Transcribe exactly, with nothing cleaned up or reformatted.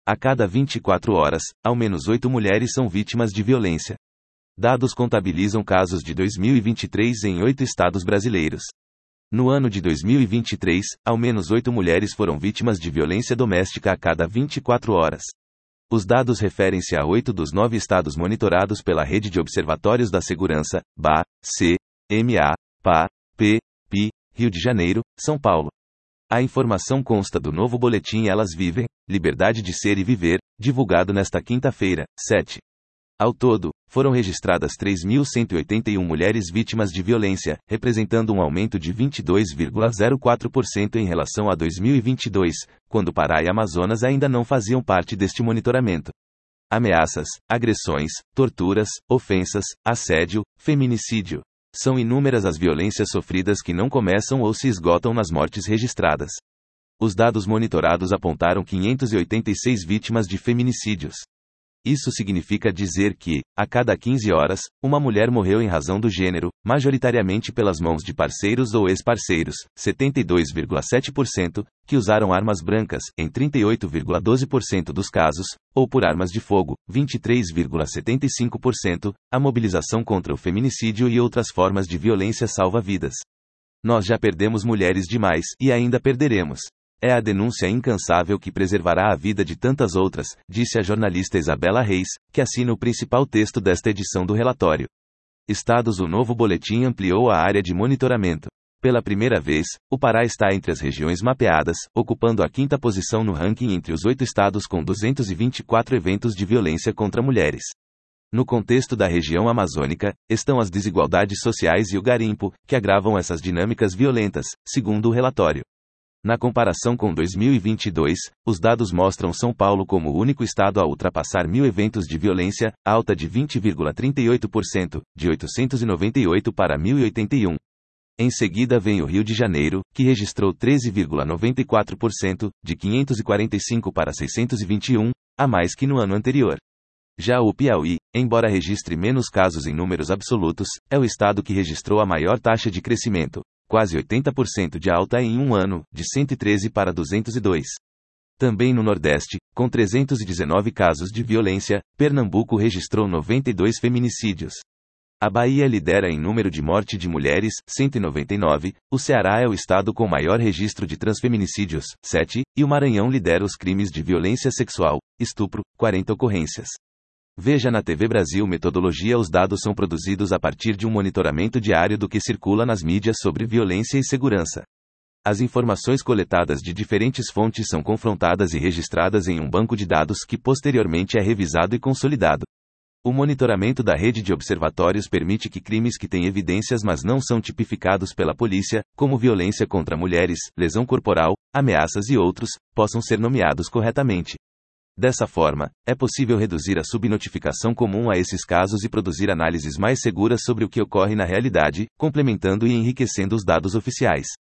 A cada vinte e quatro horas, ao menos oito mulheres são vítimas de violência. Dados contabilizam casos de dois mil e vinte e três em oito estados brasileiros. No ano de dois mil e vinte e três, ao menos oito mulheres foram vítimas de violência doméstica a cada vinte e quatro horas. Os dados referem-se a oito dos nove estados monitorados pela Rede de Observatórios da Segurança, B A, C, M A, P A, P, P, Rio de Janeiro, São Paulo. A informação consta do novo boletim Elas Vivem, Liberdade de Ser e Viver, divulgado nesta quinta-feira, sete. Ao todo, foram registradas três mil cento e oitenta e um mulheres vítimas de violência, representando um aumento de vinte e dois vírgula zero quatro por cento em relação a dois mil e vinte e dois, quando Pará e Amazonas ainda não faziam parte deste monitoramento. Ameaças, agressões, torturas, ofensas, assédio, feminicídio. São inúmeras as violências sofridas que não começam ou se esgotam nas mortes registradas. Os dados monitorados apontaram quinhentas e oitenta e seis vítimas de feminicídios. Isso significa dizer que, a cada quinze horas, uma mulher morreu em razão do gênero, majoritariamente pelas mãos de parceiros ou ex-parceiros, setenta e dois vírgula sete por cento, que usaram armas brancas, em trinta e oito vírgula doze por cento dos casos, ou por armas de fogo, vinte e três vírgula setenta e cinco por cento, a mobilização contra o feminicídio e outras formas de violência salva vidas. Nós já perdemos mulheres demais, e ainda perderemos. É a denúncia incansável que preservará a vida de tantas outras, disse a jornalista Isabela Reis, que assina o principal texto desta edição do relatório. Estados. O novo boletim ampliou a área de monitoramento. Pela primeira vez, o Pará está entre as regiões mapeadas, ocupando a quinta posição no ranking entre os oito estados com duzentos e vinte e quatro eventos de violência contra mulheres. No contexto da região amazônica, estão as desigualdades sociais e o garimpo, que agravam essas dinâmicas violentas, segundo o relatório. Na comparação com dois mil e vinte e dois, os dados mostram São Paulo como o único estado a ultrapassar mil eventos de violência, alta de vinte vírgula trinta e oito por cento, de oitocentos e noventa e oito para mil e oitenta e um. Em seguida vem o Rio de Janeiro, que registrou treze vírgula noventa e quatro por cento, de quinhentos e quarenta e cinco para seiscentos e vinte e um, a mais que no ano anterior. Já o Piauí, embora registre menos casos em números absolutos, é o estado que registrou a maior taxa de crescimento. Quase oitenta por cento de alta em um ano, de cento e treze para duzentos e dois. Também no Nordeste, com trezentos e dezenove casos de violência, Pernambuco registrou noventa e dois feminicídios. A Bahia lidera em número de morte de mulheres, cento e noventa e nove, o Ceará é o estado com maior registro de transfeminicídios, sete, e o Maranhão lidera os crimes de violência sexual, estupro, quarenta ocorrências. Veja na T V Brasil Metodologia. Os dados são produzidos a partir de um monitoramento diário do que circula nas mídias sobre violência e segurança. As informações coletadas de diferentes fontes são confrontadas e registradas em um banco de dados que posteriormente é revisado e consolidado. O monitoramento da rede de observatórios permite que crimes que têm evidências mas não são tipificados pela polícia, como violência contra mulheres, lesão corporal, ameaças e outros, possam ser nomeados corretamente. Dessa forma, é possível reduzir a subnotificação comum a esses casos e produzir análises mais seguras sobre o que ocorre na realidade, complementando e enriquecendo os dados oficiais.